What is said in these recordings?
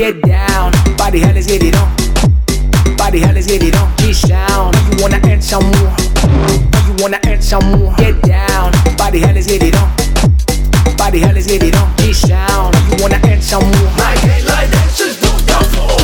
Get down, body hell, let's get it on. Body hell, let's get it on. Get down, you wanna add some more. You wanna add some more. Get down, body hell, let's get it on. Body hell, let's get it on. Get down, you wanna add some more. Like daylight dancers don't stop for.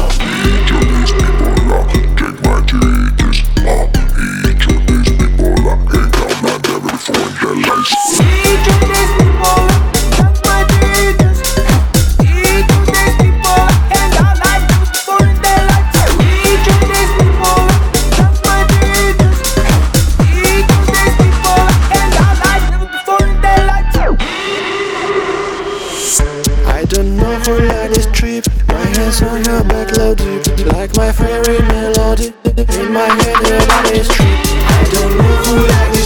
I don't know who led this trip. My hands on your back loaded, like my favorite melody. In my head, your body's trip. I don't know who led